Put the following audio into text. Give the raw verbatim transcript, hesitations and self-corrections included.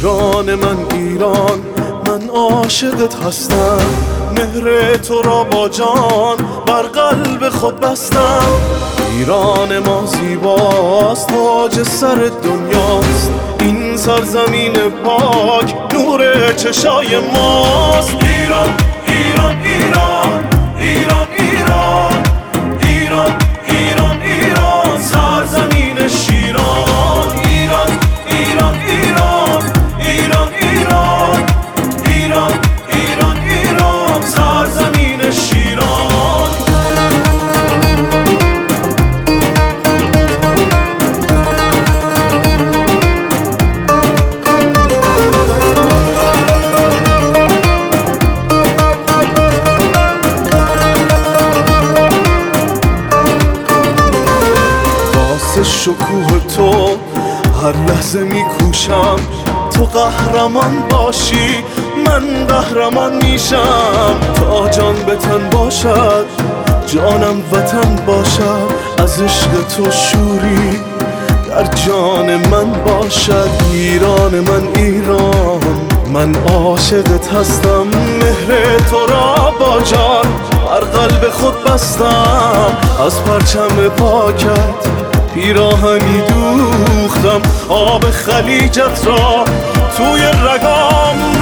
ایران من ایران، من عاشقت هستم، مهر تو را با جان بر قلب خود بستم. ایران ما زیباست، تاج سر دنیاست، این سرزمین پاک نور چشای ماست. ایران ایران ایران ایران ایران ایران ایران ایران سرزمین شیران. ایران ایران ایران ایران ایران ایران ایران ایران سرزمین شیران. شکوه تو هر لحظه میکوشم، تو قهرمان باشی من قهرمان میشم. تا جان به تن باشد جانم وطن باشد، از عشق تو شوری در جان من باشد. ایران من ایران، من عاشقت هستم، مهر تو را با جان بر قلب خود بستم. از پرچم پاکت پیراهنی دوختم، آب خلیجت را توی رگام